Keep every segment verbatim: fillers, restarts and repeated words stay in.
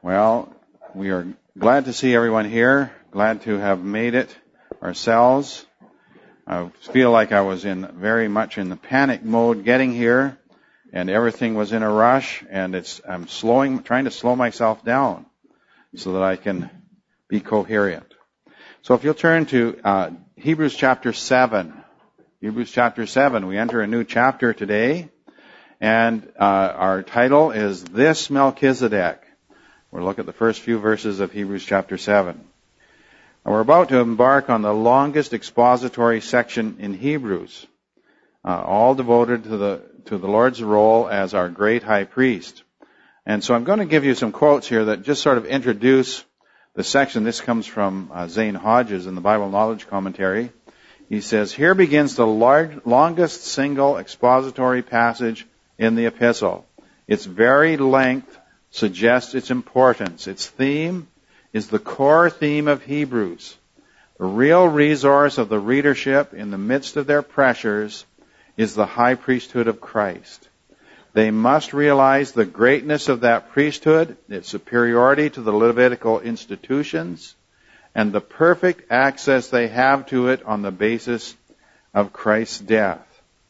Well, we are glad to see everyone here, glad to have made it ourselves. I feel like I was in very much in the panic mode getting here, and everything was in a rush, and it's I'm slowing, trying to slow myself down so that I can be coherent. So if you'll turn to uh, Hebrews chapter seven. Hebrews chapter seven. We enter a new chapter today, and uh, our title is This Melchizedek. We'll look at the first few verses of Hebrews chapter seven. And we're about to embark on the longest expository section in Hebrews, uh, all devoted to the to the Lord's role as our great high priest. And so I'm going to give you some quotes here that just sort of introduce the section. This comes from uh, Zane Hodges in the Bible Knowledge Commentary. He says, "Here begins the large, longest single expository passage in the epistle. Its very length suggests its importance. Its theme is the core theme of Hebrews. The real resource of the readership in the midst of their pressures is the high priesthood of Christ. They must realize the greatness of that priesthood, its superiority to the Levitical institutions, and the perfect access they have to it on the basis of Christ's death."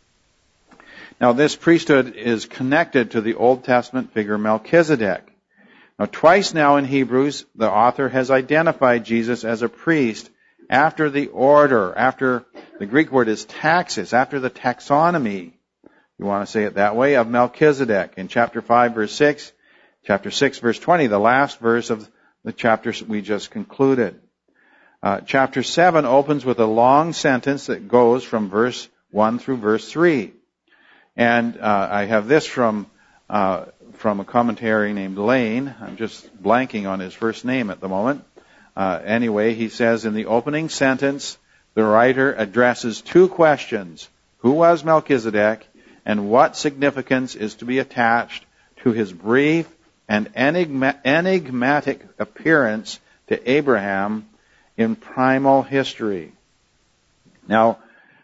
Now, this priesthood is connected to the Old Testament figure Melchizedek. Now, twice now in Hebrews, the author has identified Jesus as a priest after the order, after the Greek word is taxis, after the taxonomy, you want to say it that way, of Melchizedek. In chapter five, verse six, chapter six, verse twenty, the last verse of the chapter we just concluded. Uh, chapter seven opens with a long sentence that goes from verse one through verse three. And uh, I have this from uh, from a commentary named Lane. I'm just blanking on his first name at the moment. Uh, anyway, he says in the opening sentence, the writer addresses two questions. Who was Melchizedek, and what significance is to be attached to his brief and enigma- enigmatic appearance to Abraham in primal history? Now,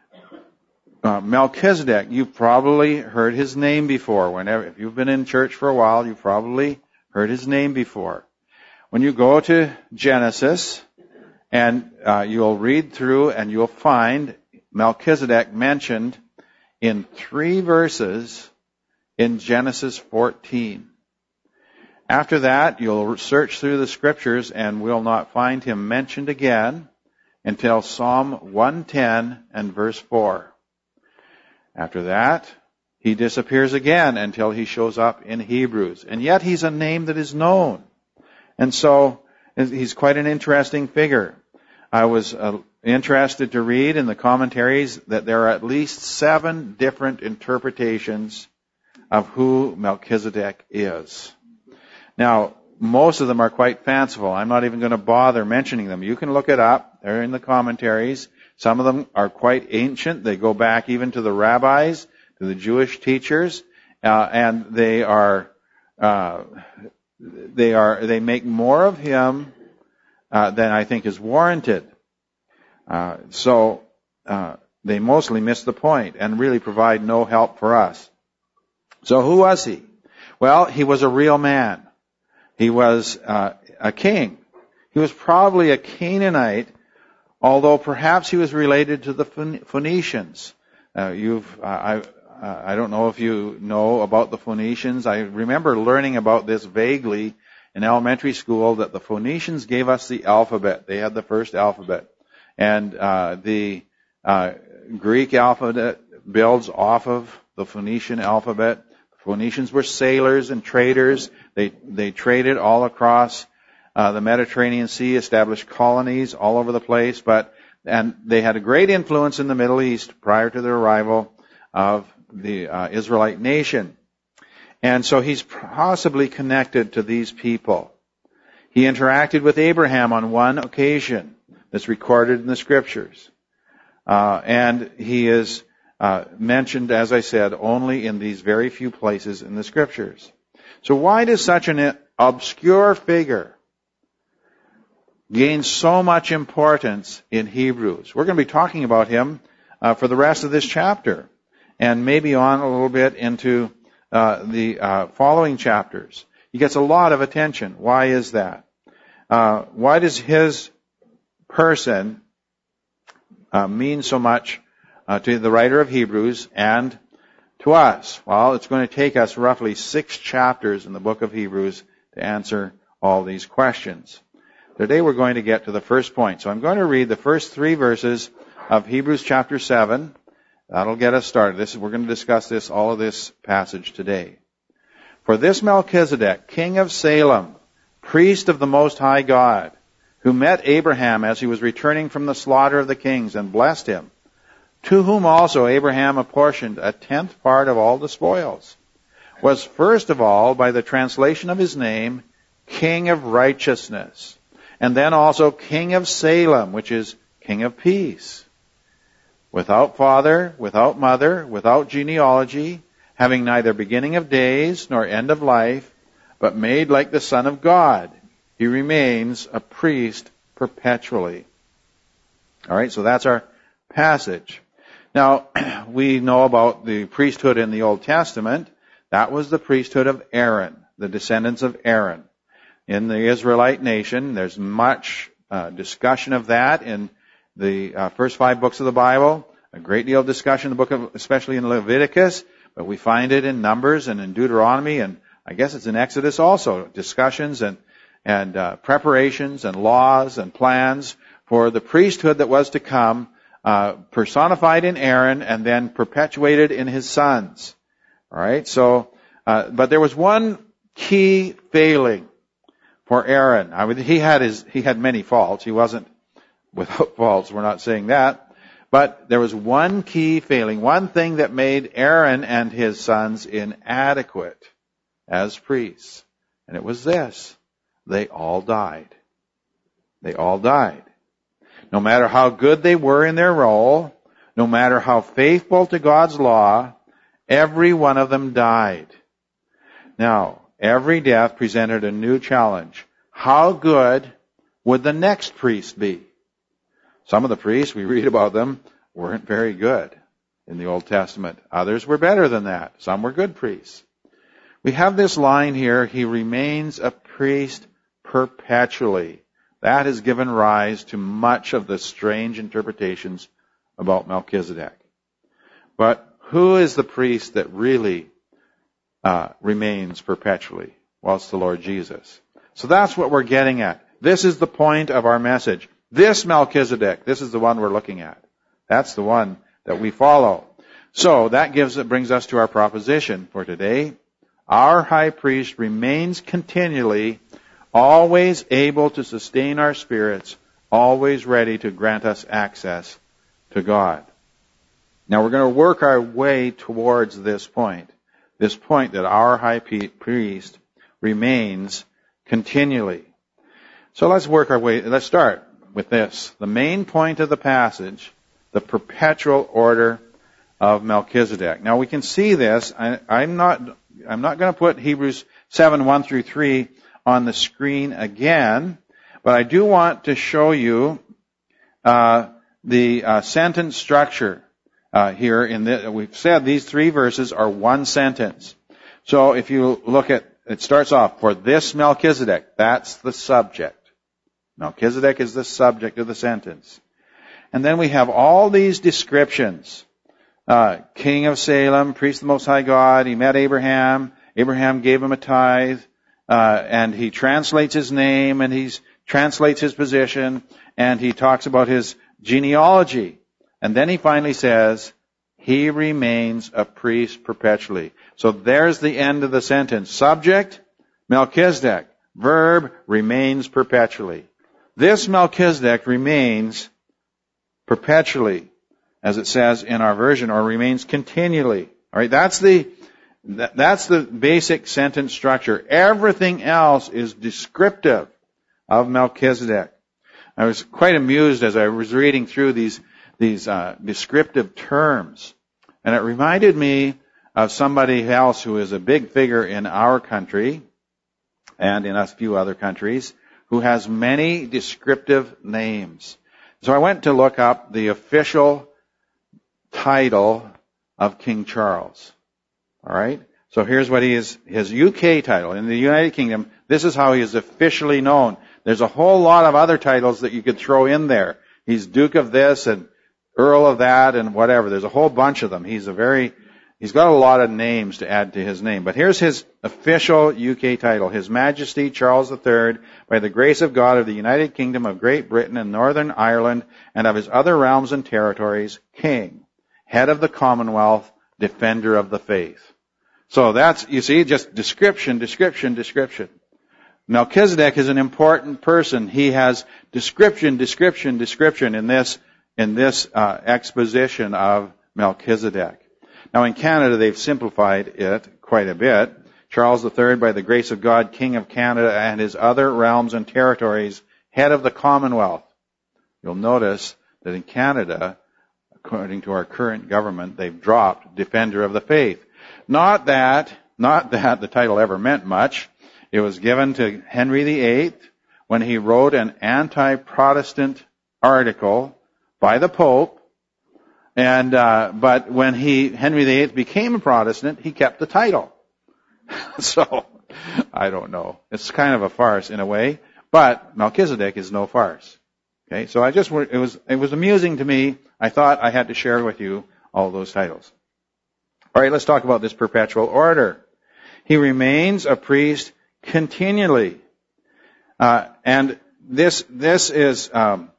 Uh, Melchizedek, you've probably heard his name before. Whenever, if you've been in church for a while, you've probably heard his name before. When you go to Genesis, and uh, you'll read through and you'll find Melchizedek mentioned in three verses in Genesis fourteen. After that, you'll search through the scriptures and will not find him mentioned again until Psalm one ten and verse four. After that, he disappears again until he shows up in Hebrews. And yet he's a name that is known. And so he's quite an interesting figure. I was uh, interested to read in the commentaries that there are at least seven different interpretations of who Melchizedek is. Now, most of them are quite fanciful. I'm not even going to bother mentioning them. You can look it up. They're in the commentaries. Some of them are quite ancient. They go back even to the rabbis, to the Jewish teachers, uh, and they are, uh, they are, they make more of him uh, than I think is warranted. Uh, so uh, they mostly miss the point and really provide no help for us. So who was he? Well, he was a real man. He was uh, a king. He was probably a Canaanite, although perhaps he was related to the Phoenicians. Uh, you've, uh, I, uh, I don't know if you know about the Phoenicians. I remember learning about this vaguely in elementary school, that the Phoenicians gave us the alphabet. They had the first alphabet. And uh, the uh, Greek alphabet builds off of the Phoenician alphabet. The Phoenicians were sailors and traders. They, they traded all across Uh, the Mediterranean Sea, established colonies all over the place, but and they had a great influence in the Middle East prior to the arrival of the uh, Israelite nation. And so he's possibly connected to these people. He interacted with Abraham on one occasion that's recorded in the scriptures. Uh, and he is uh, mentioned, as I said, only in these very few places in the scriptures. So why does such an obscure figure gains so much importance in Hebrews? We're going to be talking about him uh, for the rest of this chapter, and maybe on a little bit into uh, the uh, following chapters. he gets a lot of attention. Why is that? Uh, why does his person uh, mean so much uh, to the writer of Hebrews and to us? Well, it's going to take us roughly six chapters in the book of Hebrews to answer all these questions. Today we're going to get to the first point. So I'm going to read the first three verses of Hebrews chapter seven. That'll get us started. This, we're going to discuss this, all of this passage today. For this Melchizedek, king of Salem, priest of the Most High God, who met Abraham as he was returning from the slaughter of the kings and blessed him, to whom also Abraham apportioned a tenth part of all the spoils, was first of all, by the translation of his name, King of Righteousness, and then also King of Salem, which is King of Peace. Without father, without mother, without genealogy, having neither beginning of days nor end of life, but made like the Son of God, he remains a priest perpetually. All right, so that's our passage. Now, we know about the priesthood in the Old Testament. That was the priesthood of Aaron, the descendants of Aaron. In the Israelite nation, there's much uh, discussion of that in the uh, first five books of the Bible. A great deal of discussion in the book of, especially in Leviticus, but we find it in Numbers and in Deuteronomy, and I guess it's in Exodus also. Discussions and and uh, preparations and laws and plans for the priesthood that was to come, uh, personified in Aaron and then perpetuated in his sons. All right. So, uh, but there was one key failing for Aaron. I mean, he had his he had many faults. He wasn't without faults. We're not saying that. But there was one key failing, one thing that made Aaron and his sons inadequate as priests. And it was this. They all died. They all died. No matter how good they were in their role, no matter how faithful to God's law, every one of them died. Now, every death presented a new challenge. How good would the next priest be? Some of the priests, we read about them, weren't very good in the Old Testament. Others were better than that. Some were good priests. We have this line here, he remains a priest perpetually. That has given rise to much of the strange interpretations about Melchizedek. But who is the priest that really uh, remains perpetually? Well, it's the Lord Jesus. So that's what we're getting at. This is the point of our message. This Melchizedek, this is the one we're looking at. That's the one that we follow. So that gives it brings us to our proposition for today. Our high priest remains continually, always able to sustain our spirits, always ready to grant us access to God. Now we're going to work our way towards this point. This point that our high priest remains continually. So let's work our way, let's start with this. The main point of the passage, the perpetual order of Melchizedek. Now we can see this. I, I'm not, I'm not going to put Hebrews seven, one through three on the screen again, but I do want to show you uh, the uh, sentence structure uh, here. In the, we've said these three verses are one sentence. So if you look at, it starts off, for this Melchizedek, that's the subject. Melchizedek is the subject of the sentence. And then we have all these descriptions. Uh, King of Salem, priest of the Most High God, he met Abraham, Abraham gave him a tithe, uh, and he translates his name, and he translates his position, and he talks about his genealogy. And then he finally says, he remains a priest perpetually. So there's the end of the sentence. Subject, Melchizedek. Verb, remains perpetually. This Melchizedek remains perpetually, as it says in our version, or remains continually. All right, that's the that's the basic sentence structure. Everything else is descriptive of Melchizedek. I was quite amused as I was reading through these these uh, descriptive terms, and it reminded me of somebody else who is a big figure in our country and in a few other countries, who has many descriptive names. So I went to look up the official title of King Charles. All right? So here's what he is, his U K title. In the United Kingdom, this is how he is officially known. There's a whole lot of other titles that you could throw in there. He's Duke of this and Earl of that and whatever. There's a whole bunch of them. He's a very, he's got a lot of names to add to his name. But here's his official U K title. His Majesty Charles the Third, by the grace of God of the United Kingdom of Great Britain and Northern Ireland and of his other realms and territories, King, Head of the Commonwealth, Defender of the Faith. So that's, you see, just description, description, description. Melchizedek is an important person. He has description, description, description in this, in this uh, exposition of Melchizedek. Now in Canada, they've simplified it quite a bit. Charles the Third, by the grace of God, King of Canada and his other realms and territories, Head of the Commonwealth. You'll notice that in Canada, according to our current government, they've dropped Defender of the Faith. Not that, not that the title ever meant much. It was given to Henry the Eighth when he wrote an anti-Protestant article by the Pope. And, uh, but when he, Henry the Eighth became a Protestant, he kept the title. So, I don't know. It's kind of a farce in a way, but Melchizedek is no farce. Okay, so I just, it was, it was amusing to me. I thought I had to share with you all those titles. All right, let's talk about this perpetual order. He remains a priest continually. Uh, and this, this is, um,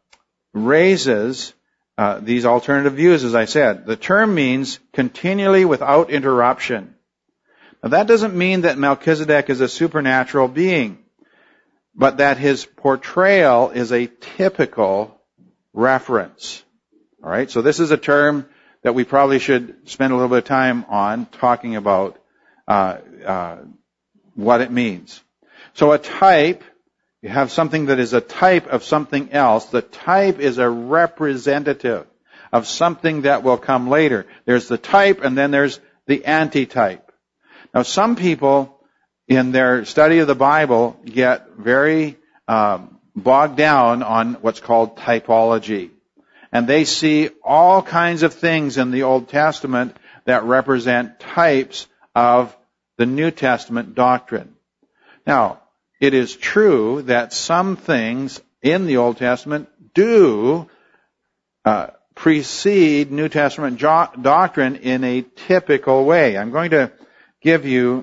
raises, uh, these alternative views, as I said. The term means continually without interruption. Now that doesn't mean that Melchizedek is a supernatural being, but that his portrayal is a typical reference. All right, so this is a term that we probably should spend a little bit of time on talking about uh, uh, what it means. So a type, you have something that is a type of something else. The type is a representative of something that will come later. There's the type and then there's the antitype. Now some people in their study of the Bible get very um, bogged down on what's called typology. And they see all kinds of things in the Old Testament that represent types of the New Testament doctrine. Now, it is true that some things in the Old Testament do uh, precede New Testament jo- doctrine in a typical way. I'm going to give you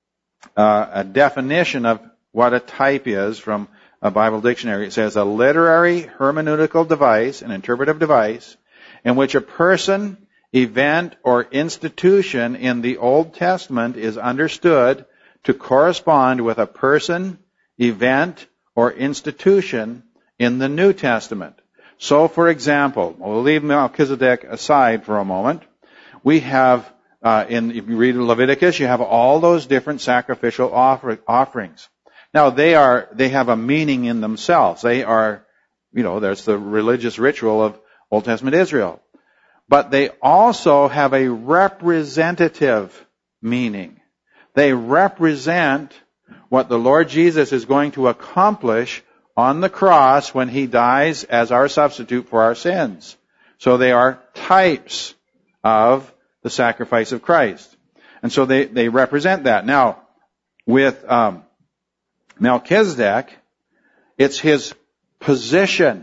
uh, a definition of what a type is from a Bible dictionary. It says a literary hermeneutical device, an interpretive device, in which a person, event, or institution in the Old Testament is understood to correspond with a person, event, or institution in the New Testament. So, for example, we'll leave Melchizedek aside for a moment. We have, uh, in, if you read Leviticus, you have all those different sacrificial offer, offerings. Now, they are, they have a meaning in themselves. They are, you know, there's the religious ritual of Old Testament Israel. But they also have a representative meaning. They represent what the Lord Jesus is going to accomplish on the cross when He dies as our substitute for our sins. So they are types of the sacrifice of Christ. And so they, they represent that. Now, with, um, Melchizedek, it's his position,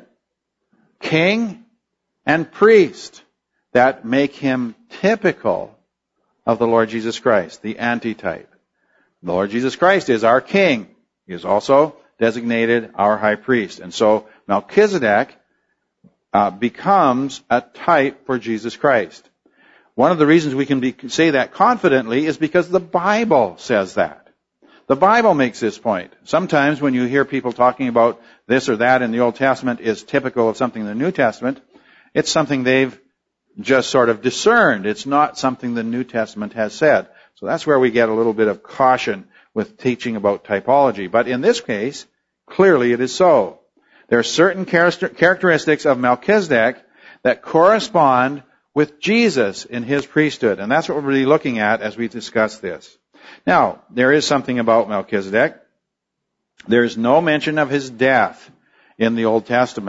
king and priest, that make him typical of the Lord Jesus Christ, the antitype. The Lord Jesus Christ is our king. He is also designated our high priest. And so Melchizedek uh, becomes a type for Jesus Christ. One of the reasons we can be, say that confidently is because the Bible says that. The Bible makes this point. Sometimes when you hear people talking about this or that in the Old Testament is typical of something in the New Testament, it's something they've just sort of discerned. It's not something the New Testament has said. So that's where we get a little bit of caution with teaching about typology. But in this case, clearly it is so. There are certain characteristics of Melchizedek that correspond with Jesus in his priesthood. And that's what we're really looking at as we discuss this. Now, there is something about Melchizedek. There's no mention of his death in the Old Testament.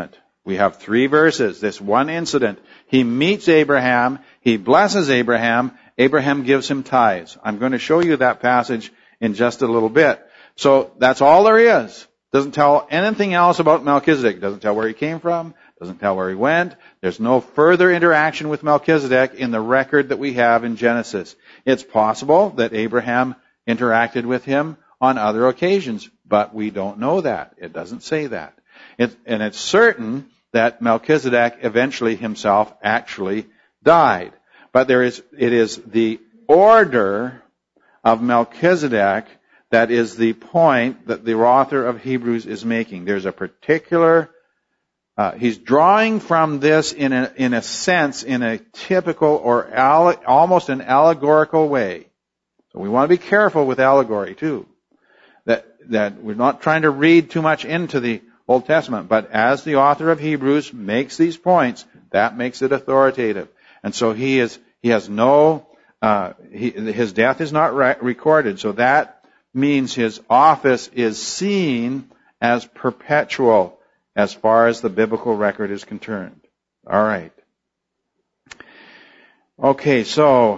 We have three verses, this one incident. He meets Abraham, he blesses Abraham, Abraham gives him tithes. I'm going to show you that passage in just a little bit. So that's all there is. Doesn't tell anything else about Melchizedek. Doesn't tell where he came from, doesn't tell where he went. There's no further interaction with Melchizedek in the record that we have in Genesis. It's possible that Abraham interacted with him on other occasions, but we don't know that. It doesn't say that. It, and it's certain that Melchizedek eventually himself actually died. But there is, it is the order of Melchizedek that is the point that the author of Hebrews is making. There's a particular, uh, he's drawing from this in a, in a sense, in a typical or alle, almost an allegorical way. So we want to be careful with allegory too. That, that we're not trying to read too much into the Old Testament, but as the author of Hebrews makes these points, that makes it authoritative. And so he is, he has no, uh, he, his death is not re- recorded, so that means his office is seen as perpetual as far as the biblical record is concerned. All right. Okay, so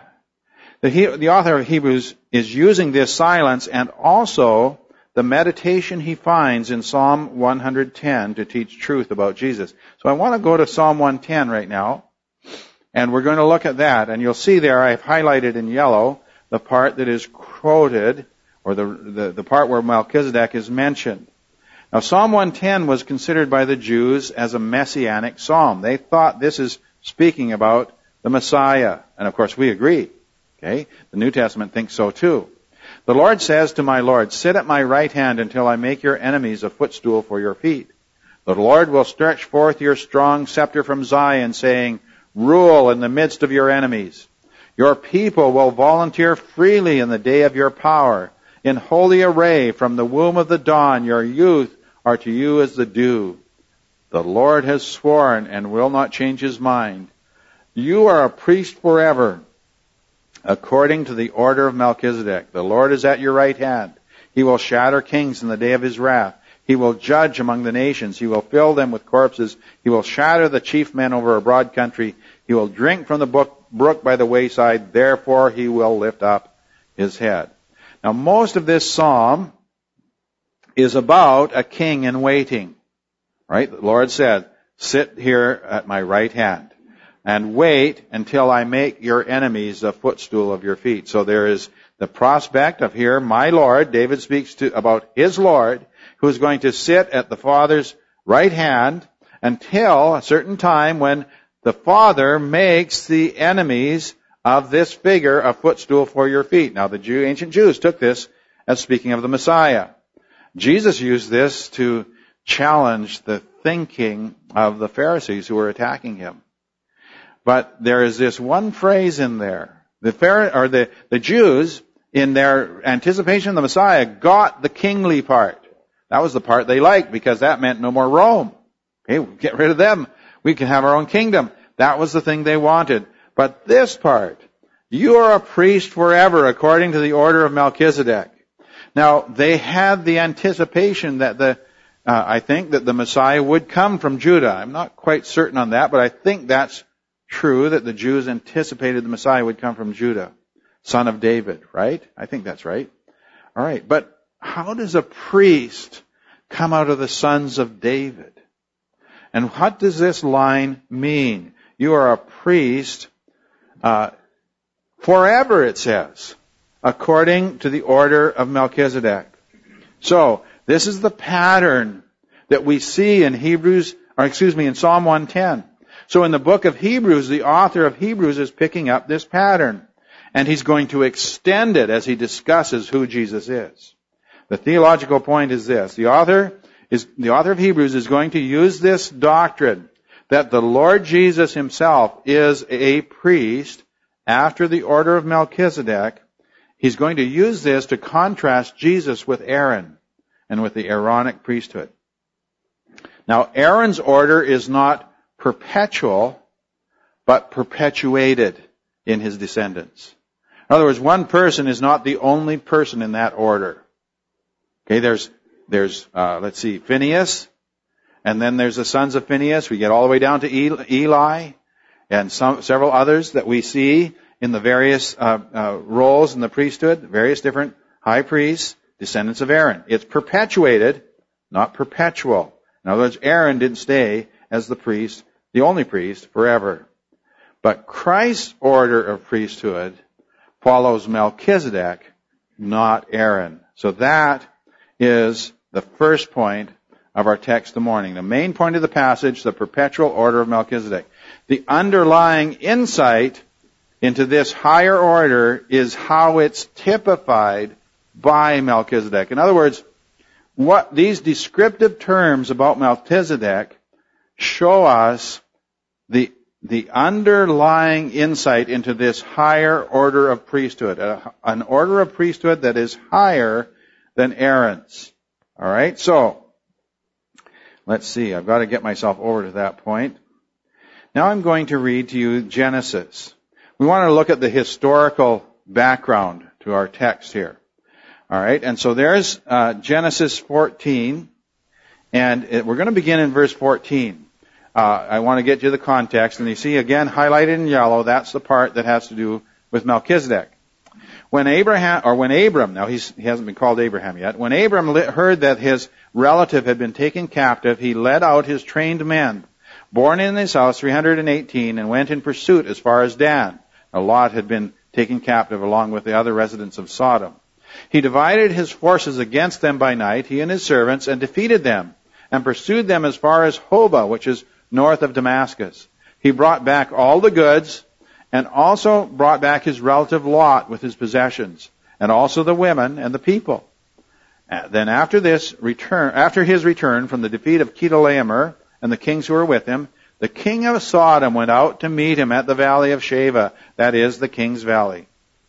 the, the author of Hebrews is using this silence and also the meditation he finds in Psalm one ten to teach truth about Jesus. So I want to go to Psalm one ten right now, and we're going to look at that. And you'll see there I've highlighted in yellow the part that is quoted, or the, the, the part where Melchizedek is mentioned. Now Psalm one ten was considered by the Jews as a messianic psalm. They thought this is speaking about the Messiah. And of course we agree. Okay? The New Testament thinks so too. The Lord says to my Lord, sit at my right hand until I make your enemies a footstool for your feet. The Lord will stretch forth your strong scepter from Zion, saying, rule in the midst of your enemies. Your people will volunteer freely in the day of your power. In holy array from the womb of the dawn, your youth are to you as the dew. The Lord has sworn and will not change his mind. You are a priest forever, according to the order of Melchizedek. The Lord is at your right hand. He will shatter kings in the day of his wrath. He will judge among the nations. He will fill them with corpses. He will shatter the chief men over a broad country. He will drink from the brook by the wayside. Therefore he will lift up his head. Now most of this psalm is about a king in waiting. Right? The Lord said, sit here at my right hand and wait until I make your enemies a footstool of your feet. So there is the prospect of here, my Lord, David speaks to about his Lord, who is going to sit at the Father's right hand until a certain time when the Father makes the enemies of this figure a footstool for your feet. Now the Jew, ancient Jews took this as speaking of the Messiah. Jesus used this to challenge the thinking of the Pharisees who were attacking him. But there is this one phrase in there. The Pharaoh, or the, the Jews, in their anticipation of the Messiah, got the kingly part. That was the part they liked because that meant no more Rome. Okay, we'll get rid of them. We can have our own kingdom. That was the thing they wanted. But this part, you are a priest forever according to the order of Melchizedek. Now, they had the anticipation that the, uh, I think that the Messiah would come from Judah. I'm not quite certain on that, but I think that's true, that the Jews anticipated the Messiah would come from Judah, son of David, right? I think that's right. All right, but how does a priest come out of the sons of David? And what does this line mean? You are a priest uh, forever, it says, according to the order of Melchizedek. So, this is the pattern that we see in Hebrews, or excuse me, in Psalm one ten. So in the book of Hebrews, the author of Hebrews is picking up this pattern, and he's going to extend it as he discusses who Jesus is. The theological point is this. The author is, the author of Hebrews is going to use this doctrine that the Lord Jesus himself is a priest after the order of Melchizedek. He's going to use this to contrast Jesus with Aaron and with the Aaronic priesthood. Now, Aaron's order is not perpetual, but perpetuated in his descendants. In other words, one person is not the only person in that order. Okay, there's, there's, uh, let's see, Phinehas, And then there's the sons of Phinehas. We get all the way down to Eli and some, several others that we see in the various uh, uh, roles in the priesthood, various different high priests, descendants of Aaron. It's perpetuated, not perpetual. In other words, Aaron didn't stay as the priest, the only priest, forever. But Christ's order of priesthood follows Melchizedek, not Aaron. So that is the first point of our text this morning. The main point of the passage, the perpetual order of Melchizedek. The underlying insight into this higher order is how it's typified by Melchizedek. In other words, what these descriptive terms about Melchizedek show us the the underlying insight into this higher order of priesthood, a, an order of priesthood that is higher than Aaron's. All right, so let's see. I've got to get myself over to that point. Now I'm going to read to you Genesis. We want to look at the historical background to our text here. All right, and so there's uh, Genesis fourteen, and it, we're going to begin in verse fourteen. Uh, I want to get you the context, and you see again highlighted in yellow, that's the part that has to do with Melchizedek. When Abraham, or when Abram, now he's, he hasn't been called Abraham yet, when Abram heard that his relative had been taken captive, he led out his trained men, born in his house, three hundred eighteen, and went in pursuit as far as Dan. Now, Lot had been taken captive along with the other residents of Sodom. He divided his forces against them by night, he and his servants, and defeated them, and pursued them as far as Hobah, which is north of Damascus. He brought back all the goods, and also brought back his relative Lot with his possessions, and also the women and the people. Then after this return, after his return from the defeat of Chedorlaomer and the kings who were with him, the king of Sodom went out to meet him at the valley of Shaveh, that is, the king's valley.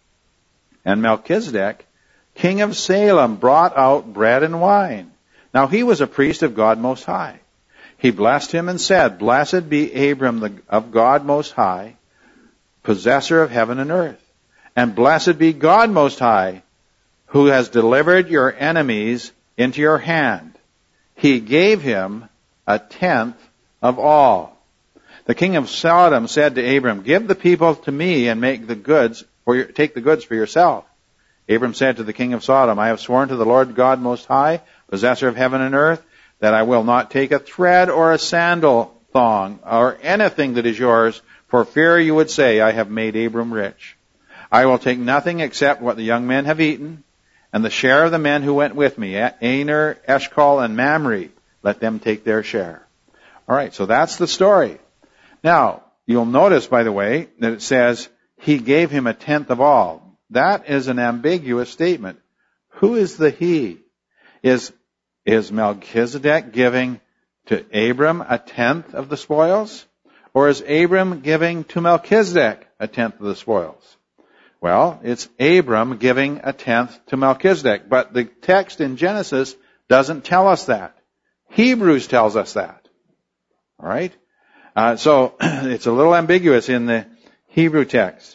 And Melchizedek, king of Salem, brought out bread and wine. Now he was a priest of God Most High. He blessed him and said, Blessed be Abram the, of God Most High, possessor of heaven and earth. And blessed be God Most High, who has delivered your enemies into your hand. He gave him a tenth of all. The king of Sodom said to Abram, Give the people to me and make the goods for your, take the goods for yourself. Abram said to the king of Sodom, I have sworn to the Lord God Most High, possessor of heaven and earth, that I will not take a thread or a sandal thong or anything that is yours, for fear you would say, I have made Abram rich. I will take nothing except what the young men have eaten, and the share of the men who went with me, Aner, Eshcol, and Mamre, let them take their share. All right, so that's the story. Now, you'll notice, by the way, that it says, he gave him a tenth of all. That is an ambiguous statement. Who is the he? Is Is Melchizedek giving to Abram a tenth of the spoils? Or is Abram giving to Melchizedek a tenth of the spoils? Well, it's Abram giving a tenth to Melchizedek, but the text in Genesis doesn't tell us that. Hebrews tells us that. All right? Uh, so it's a little ambiguous in the Hebrew text.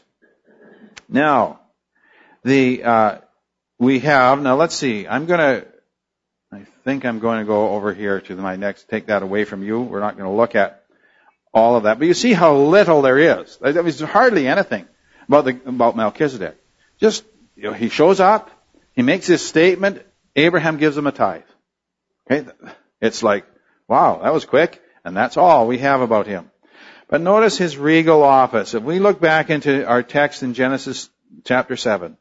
Now, the uh, we have, now let's see, I'm going to I think I'm going to go over here to my next, take that away from you. We're not going to look at all of that. But you see how little there is. There's hardly anything about, the, about Melchizedek. Just, you know, he shows up, he makes his statement, Abraham gives him a tithe. Okay? It's like, wow, that was quick, and that's all we have about him. But notice his regal office. If we look back into our text in Genesis chapter seven,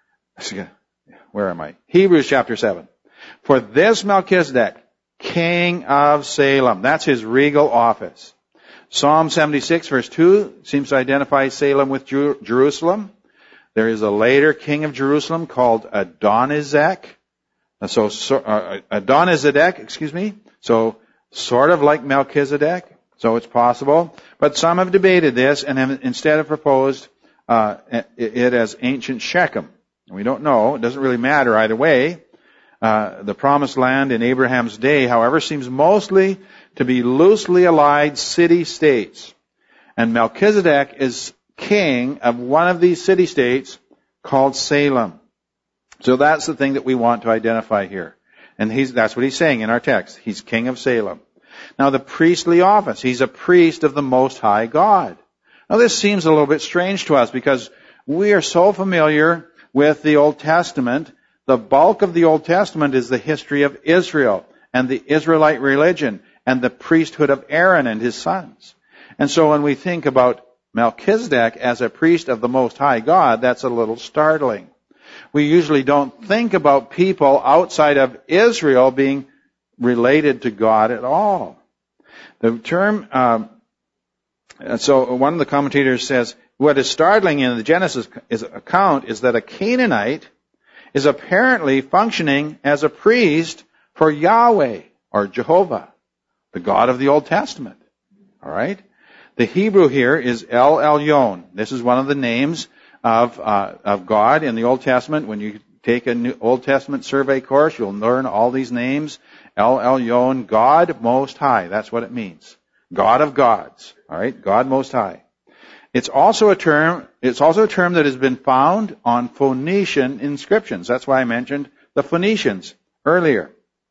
where am I? Hebrews chapter seven. For this Melchizedek, king of Salem, that's his regal office. Psalm seventy-six verse two seems to identify Salem with Jer- Jerusalem. There is a later king of Jerusalem called Adonizedek. So, so uh, Adonizedek, excuse me. So sort of like Melchizedek. So it's possible. But some have debated this and have instead have proposed uh, it as ancient Shechem. We don't know. It doesn't really matter either way. Uh, the promised land in Abraham's day, however, seems mostly to be loosely allied city-states. And Melchizedek is king of one of these city-states called Salem. So that's the thing that we want to identify here. And he's, that's what he's saying in our text. He's king of Salem. Now, the priestly office. He's a priest of the Most High God. Now, this seems a little bit strange to us because we are so familiar with the Old Testament. The bulk of the Old Testament is the history of Israel and the Israelite religion and the priesthood of Aaron and his sons. And so when we think about Melchizedek as a priest of the Most High God, that's a little startling. We usually don't think about people outside of Israel being related to God at all. The term, um, so one of the commentators says, what is startling in the Genesis account is that a Canaanite is apparently functioning as a priest for Yahweh, or Jehovah, the God of the Old Testament. All right? The Hebrew here is El Elyon. This is one of the names of uh, of God in the Old Testament. When you take a new Old Testament survey course, you'll learn all these names. El Elyon, God Most High. That's what it means. God of gods. All right? God Most High. It's also a term, it's also a term that has been found on Phoenician inscriptions. That's why I mentioned the Phoenicians earlier.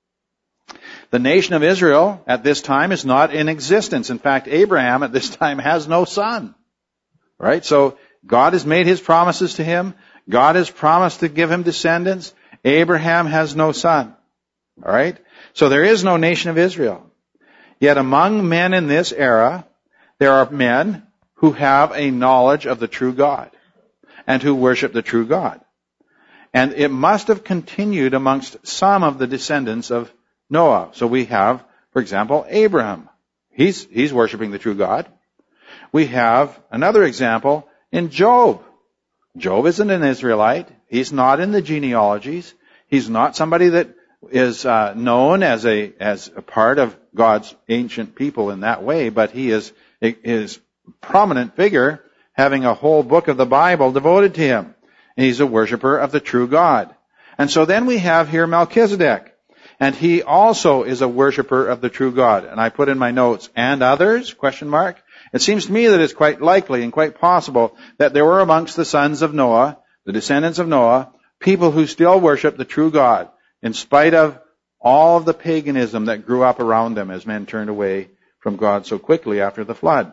The nation of Israel at this time is not in existence. In fact, Abraham at this time has no son. Right? So God has made his promises to him. God has promised to give him descendants. Abraham has no son. All right? So there is no nation of Israel. Yet among men in this era, there are men who have a knowledge of the true God and who worship the true God. And it must have continued amongst some of the descendants of Noah. So we have, for example, Abraham. He's, he's worshiping the true God. We have another example in Job. Job isn't an Israelite. He's not in the genealogies. He's not somebody that is uh, known as a as a part of God's ancient people in that way, but he is is prominent figure, having a whole book of the Bible devoted to him. And he's a worshiper of the true God. And so then we have here Melchizedek. And he also is a worshiper of the true God. And I put in my notes, and others, question mark. It seems to me that it's quite likely and quite possible that there were amongst the sons of Noah, the descendants of Noah, people who still worship the true God, in spite of all of the paganism that grew up around them as men turned away from God so quickly after the flood.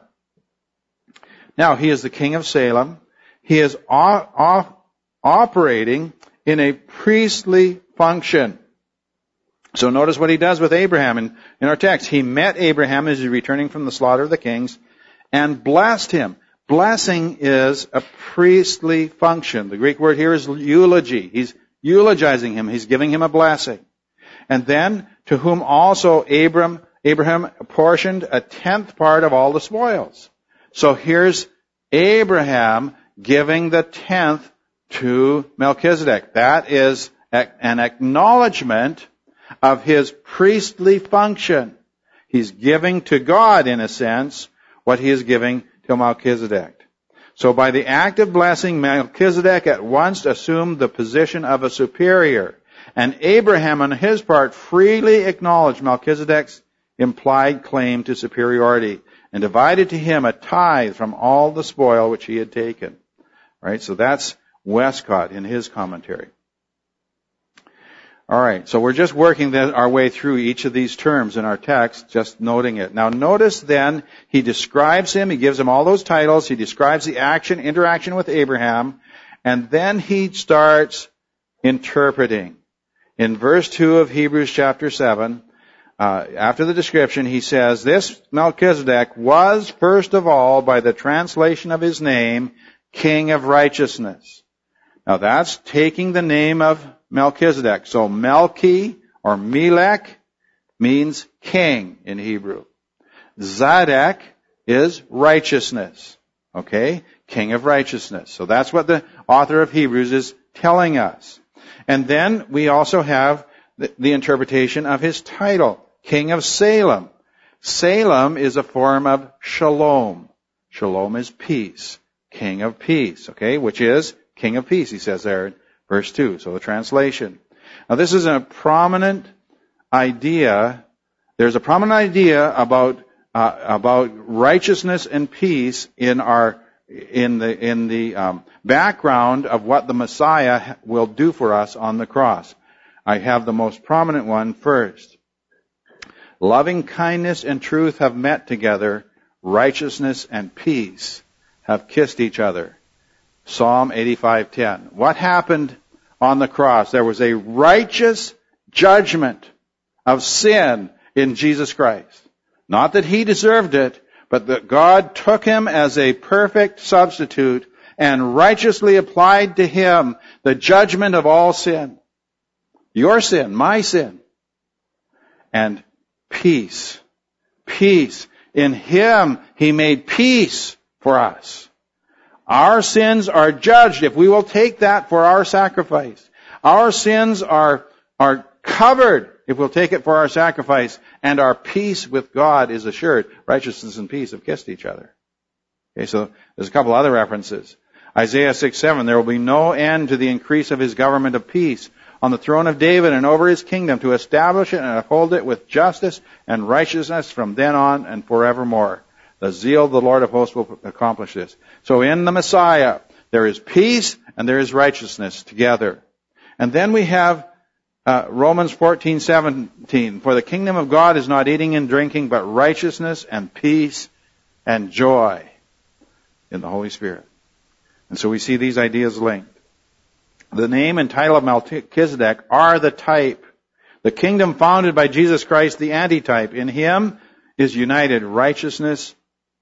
Now, he is the king of Salem. He is o- o- operating in a priestly function. So notice what he does with Abraham in, in our text. He met Abraham as he was returning from the slaughter of the kings and blessed him. Blessing is a priestly function. The Greek word here is eulogy. He's eulogizing him. He's giving him a blessing. And then, to whom also Abram, Abraham apportioned a tenth part of all the spoils. So here's Abraham giving the tenth to Melchizedek. That is an acknowledgement of his priestly function. He's giving to God, in a sense, what he is giving to Melchizedek. So by the act of blessing, Melchizedek at once assumed the position of a superior. And Abraham, on his part, freely acknowledged Melchizedek's implied claim to superiority and divided to him a tithe from all the spoil which he had taken. Right? So that's Westcott in his commentary. All right, so we're just working the, our way through each of these terms in our text, just noting it. Now notice then, he describes him, he gives him all those titles, he describes the action, interaction with Abraham, and then he starts interpreting. In verse two of Hebrews chapter seven, uh, after the description, he says, this Melchizedek was first of all, by the translation of his name, King of Righteousness. Now that's taking the name of Melchizedek. So Melchi or Melech means king in Hebrew. Zadok is righteousness. Okay? King of righteousness. So that's what the author of Hebrews is telling us. And then we also have the, the interpretation of his title, King of Salem. Salem is a form of shalom. Shalom is peace. King of peace. Okay? Which is King of peace, he says there in verse two. So the translation. Now this is a prominent idea. There's a prominent idea about uh, about righteousness and peace in our in the in the um, background of what the Messiah will do for us on the cross. I have the most prominent one first. Loving kindness and truth have met together. Righteousness and peace have kissed each other. Psalm eighty-five ten. What happened on the cross? There was a righteous judgment of sin in Jesus Christ. Not that he deserved it, but that God took him as a perfect substitute and righteously applied to him the judgment of all sin. Your sin, my sin. And peace. Peace. In him, he made peace for us. Our sins are judged if we will take that for our sacrifice. Our sins are, are covered if we'll take it for our sacrifice, and our peace with God is assured. Righteousness and peace have kissed each other. Okay, so there's a couple other references. Isaiah six seven, there will be no end to the increase of his government of peace on the throne of David and over his kingdom, to establish it and uphold it with justice and righteousness from then on and forevermore. The zeal of the Lord of hosts will accomplish this. So in the Messiah, there is peace and there is righteousness together. And then we have uh, Romans fourteen seventeen. For the kingdom of God is not eating and drinking, but righteousness and peace and joy in the Holy Spirit. And so we see these ideas linked. The name and title of Melchizedek are the type. The kingdom founded by Jesus Christ, the antitype. In him is united righteousness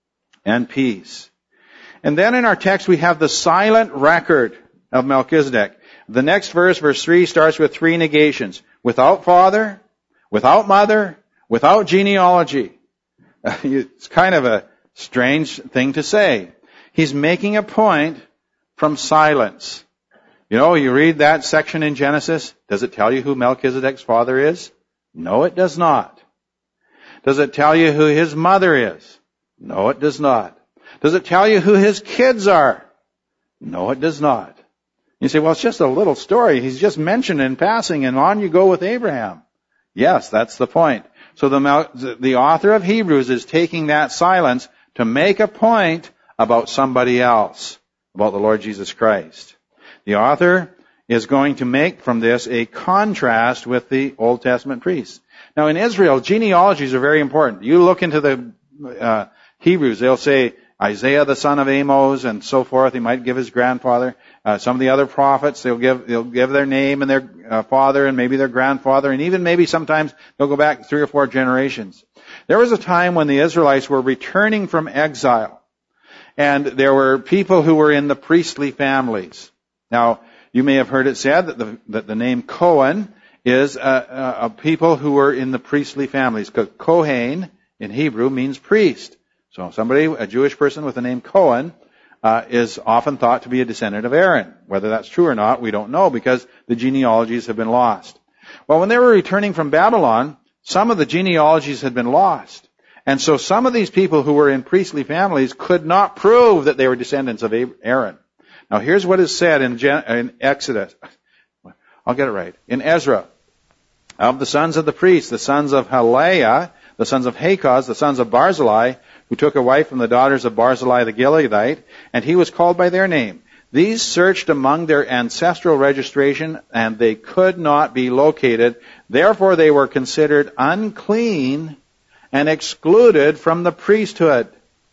and peace. And then in our text we have the silent record of Melchizedek. The next verse, verse three, starts with three negations. Without father, without mother, without genealogy. It's kind of a strange thing to say. He's making a point from silence. You know, you read that section in Genesis. Does it tell you who Melchizedek's father is? No, it does not. Does it tell you who his mother is? No, it does not. Does it tell you who his kids are? No, it does not. You say, well, it's just a little story. He's just mentioned in passing, and on you go with Abraham. Yes, that's the point. So the, the author of Hebrews is taking that silence to make a point about somebody else, about the Lord Jesus Christ. The author is going to make from this a contrast with the Old Testament priests. Now in Israel, genealogies are very important. You look into the uh, Hebrews, they'll say Isaiah the son of Amos and so forth. He might give his grandfather. Uh, some of the other prophets, they'll give they'll give their name and their uh, father and maybe their grandfather, and even maybe sometimes they'll go back three or four generations. There was a time when the Israelites were returning from exile, and there were people who were in the priestly families. Now, you may have heard it said that the, that the name Cohen is a, a, a people who were in the priestly families. Because Kohen in Hebrew means priest. So somebody, a Jewish person with the name Cohen, uh, is often thought to be a descendant of Aaron. Whether that's true or not, we don't know, because the genealogies have been lost. Well, when they were returning from Babylon, some of the genealogies had been lost. And so some of these people who were in priestly families could not prove that they were descendants of Aaron. Now here's what is said in, Gen- in Exodus. I'll get it right. In Ezra. Of the sons of the priests, the sons of Haliah, the sons of Hakaz, the sons of Barzillai, who took a wife from the daughters of Barzillai the Gileadite, and he was called by their name. These searched among their ancestral registration, and they could not be located. Therefore they were considered unclean and excluded from the priesthood.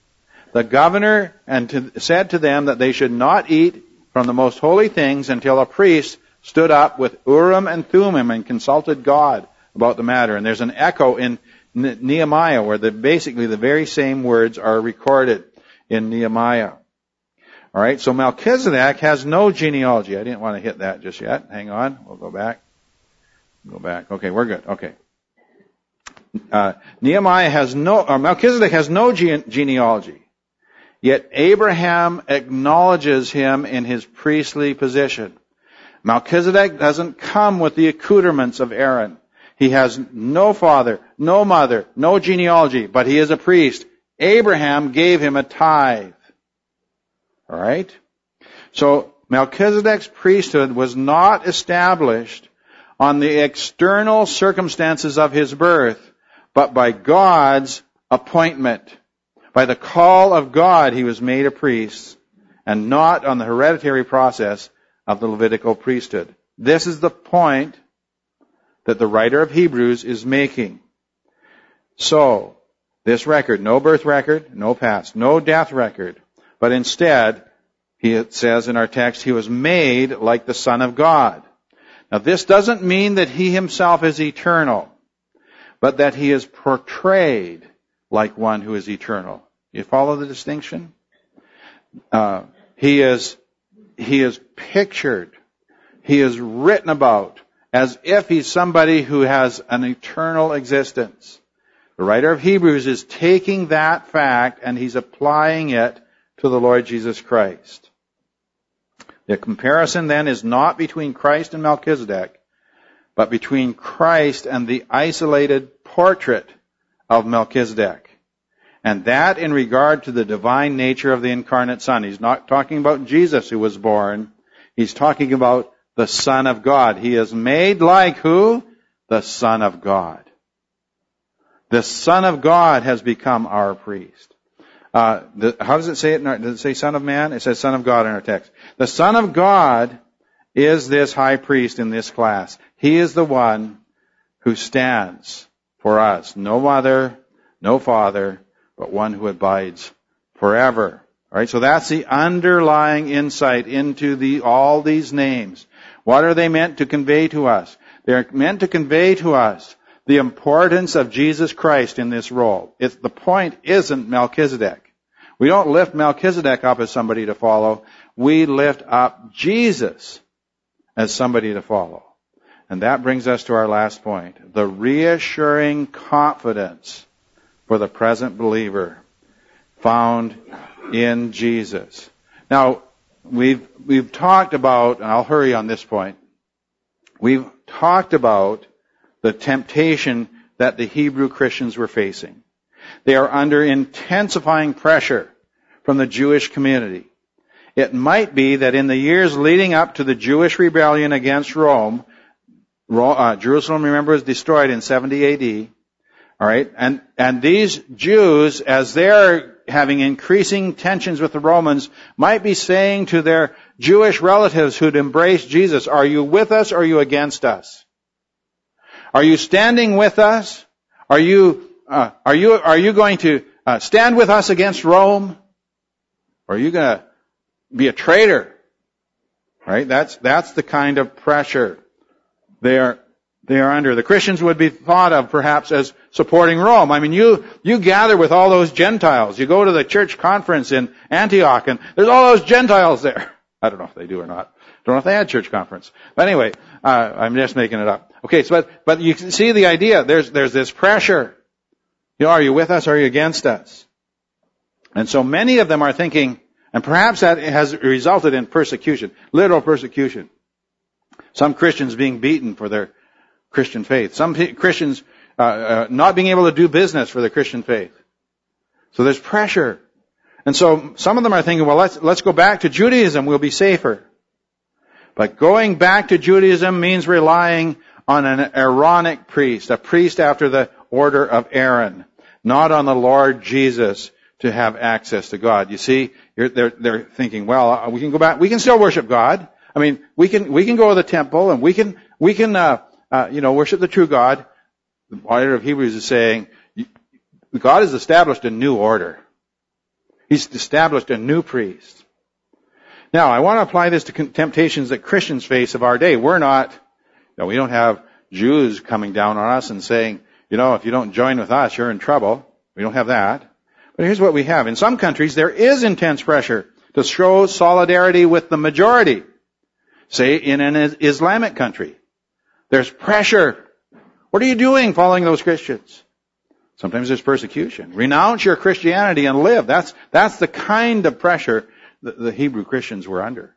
The governor and to, said to them that they should not eat from the most holy things until a priest stood up with Urim and Thummim and consulted God about the matter. And there's an echo in Nehemiah where the, basically the very same words are recorded in Nehemiah. All right, so Melchizedek has no genealogy. I didn't want to hit that just yet. Hang on, we'll go back. Go back. Okay, we're good. Okay. Uh, Nehemiah has no, or Melchizedek has no gene- genealogy. Yet Abraham acknowledges him in his priestly position. Melchizedek doesn't come with the accoutrements of Aaron. He has no father, no mother, no genealogy, but he is a priest. Abraham gave him a tithe. All right? So Melchizedek's priesthood was not established on the external circumstances of his birth, but by God's appointment. By the call of God, he was made a priest, and not on the hereditary process of the Levitical priesthood. This is the point that the writer of Hebrews is making. So, this record, no birth record, no past, no death record, but instead, he says in our text, he was made like the Son of God. Now, this doesn't mean that he himself is eternal, but that he is portrayed like one who is eternal. You follow the distinction? Uh, he is, he is pictured, he is written about as if he's somebody who has an eternal existence. The writer of Hebrews is taking that fact and he's applying it to the Lord Jesus Christ. The comparison then is not between Christ and Melchizedek, but between Christ and the isolated portrait of Melchizedek. And that in regard to the divine nature of the incarnate Son. He's not talking about Jesus who was born. He's talking about the Son of God. He is made like who? The Son of God. The Son of God has become our priest. Uh, the, how does it say it? In our, does it say Son of Man? It says Son of God in our text. The Son of God is this high priest in this class. He is the one who stands for us. No mother, no father, but one who abides forever. All right, so that's the underlying insight into the all these names. What are they meant to convey to us? They're meant to convey to us the importance of Jesus Christ in this role. It's, the point isn't Melchizedek. We don't lift Melchizedek up as somebody to follow. We lift up Jesus as somebody to follow. And that brings us to our last point. The reassuring confidence for the present believer found in Jesus. Now, we've, we've talked about, and I'll hurry on this point, we've talked about the temptation that the Hebrew Christians were facing. They are under intensifying pressure from the Jewish community. It might be that in the years leading up to the Jewish rebellion against Rome, uh, Jerusalem, remember, was destroyed in seventy A D. All right, and and these Jews, as they're having increasing tensions with the Romans, might be saying to their Jewish relatives who'd embraced Jesus, "Are you with us or are you against us? Are you standing with us? Are you uh, are you are you going to uh, stand with us against Rome? Or are you going to be a traitor?" Right? That's that's the kind of pressure they are they are under. The Christians would be thought of perhaps as supporting Rome. I mean, you you gather with all those Gentiles. You go to the church conference in Antioch, and there's all those Gentiles there. I don't know if they do or not. Don't know if they had church conference. But anyway, uh, I'm just making it up. Okay, so but but you can see the idea. There's there's this pressure. You know, are you with us or are you against us? And so many of them are thinking, and perhaps that has resulted in persecution, literal persecution. Some Christians being beaten for their Christian faith. Some Christians uh, uh, not being able to do business for their Christian faith. So there's pressure. And so some of them are thinking, well, let's let's go back to Judaism. We'll be safer. But going back to Judaism means relying on an Aaronic priest, a priest after the order of Aaron, not on the Lord Jesus to have access to God. You see, you're, they're, they're thinking, well, we can go back, we can still worship God. I mean, we can, we can go to the temple and we can, we can, uh, uh, you know, worship the true God. The writer of Hebrews is saying, God has established a new order. He's established a new priest. Now, I want to apply this to temptations that Christians face of our day. We're not, you know, we don't have Jews coming down on us and saying, you know, if you don't join with us, you're in trouble. We don't have that. But here's what we have. In some countries, there is intense pressure to show solidarity with the majority. Say, in an Islamic country, there's pressure. What are you doing following those Christians? Sometimes there's persecution. Renounce your Christianity and live. That's, that's the kind of pressure that the Hebrew Christians were under.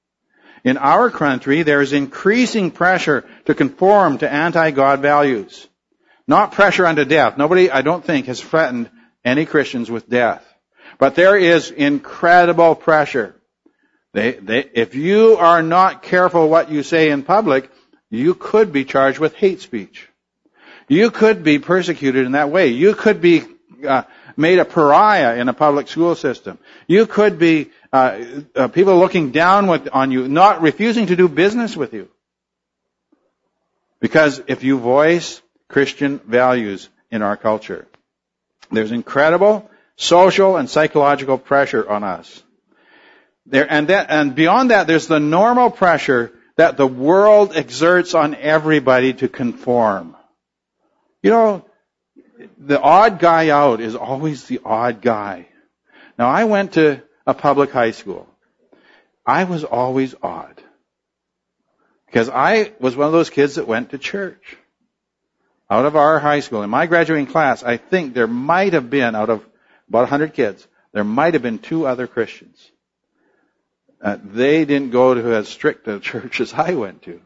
In our country, there's increasing pressure to conform to anti-God values. Not pressure unto death. Nobody, I don't think, has threatened any Christians with death. But there is incredible pressure. They, they, if you are not careful what you say in public, you could be charged with hate speech. You could be persecuted in that way. You could be uh, made a pariah in a public school system. You could be uh, uh, people looking down with, on you, not refusing to do business with you. Because if you voice Christian values in our culture. There's incredible social and psychological pressure on us. There, and, that, and beyond that, there's the normal pressure that the world exerts on everybody to conform. You know, the odd guy out is always the odd guy. Now, I went to a public high school. I was always odd. Because I was one of those kids that went to church. Out of our high school, in my graduating class, I think there might have been, out of about one hundred kids, there might have been two other Christians. Uh, they didn't go to as strict a church as I went to.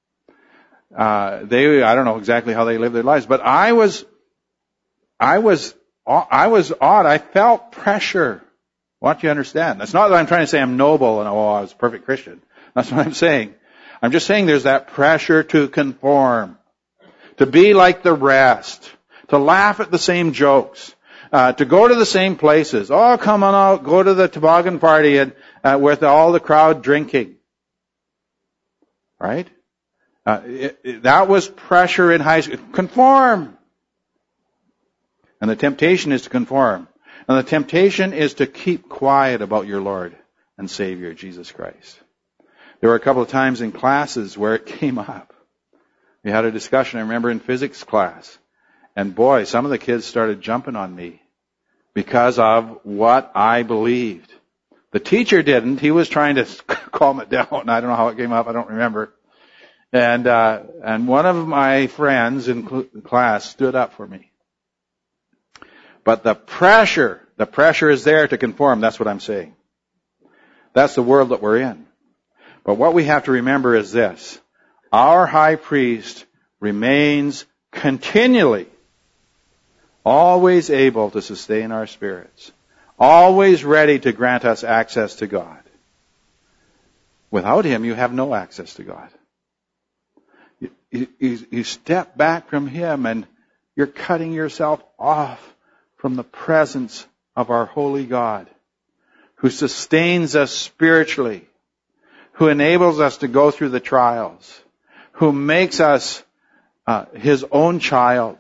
Uh, they, I don't know exactly how they lived their lives, but I was, I was, I was odd. I felt pressure. I want you to understand. That's not that I'm trying to say I'm noble and, oh, I was a perfect Christian. That's what I'm saying. I'm just saying there's that pressure to conform, to be like the rest, to laugh at the same jokes, uh, to go to the same places. Oh, come on out, go to the toboggan party and uh, with all the crowd drinking. Right? Uh, it, it, that was pressure in high school. Conform. And the temptation is to conform. And the temptation is to keep quiet about your Lord and Savior, Jesus Christ. There were a couple of times in classes where it came up. We had a discussion, I remember, in physics class. And boy, some of the kids started jumping on me because of what I believed. The teacher didn't. He was trying to calm it down. I don't know how it came up. I don't remember. And uh, and one of my friends in cl- class stood up for me. But the pressure, the pressure is there to conform. That's what I'm saying. That's the world that we're in. But what we have to remember is this. Our high priest remains continually, always able to sustain our spirits, always ready to grant us access to God. Without him, you have no access to God. You, you, you step back from him and you're cutting yourself off from the presence of our holy God, who sustains us spiritually, who enables us to go through the trials, who makes us uh, his own child.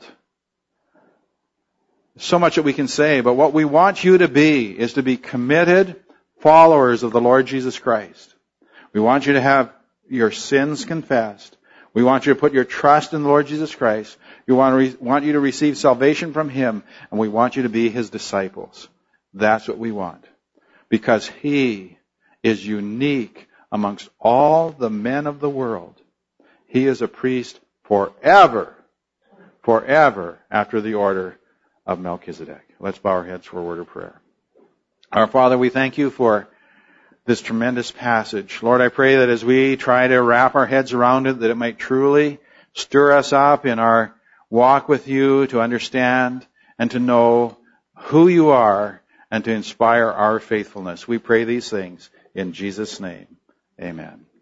So much that we can say, but what we want you to be is to be committed followers of the Lord Jesus Christ. We want you to have your sins confessed. We want you to put your trust in the Lord Jesus Christ. We want, to re- want you to receive salvation from him, and we want you to be his disciples. That's what we want. Because he is unique amongst all the men of the world. He is a priest forever, forever after the order of Melchizedek. Let's bow our heads for a word of prayer. Our Father, we thank you for this tremendous passage. Lord, I pray that as we try to wrap our heads around it, that it might truly stir us up in our walk with you to understand and to know who you are and to inspire our faithfulness. We pray these things in Jesus' name. Amen.